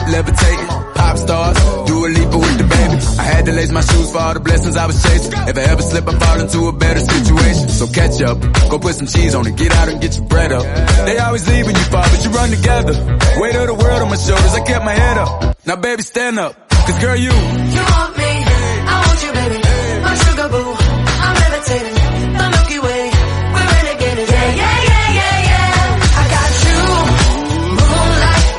levitating. Pop stars, do a leap with the baby. I had to lace my shoes for all the blessings I was chasing. If I ever slip, I fall into a better situation. So catch up, go put some cheese on it, get out and get your bread up. They always leave when you fall, but you run together. Weight of the world on my shoulders, I kept my head up. Now baby, stand up, cause girl, you want me.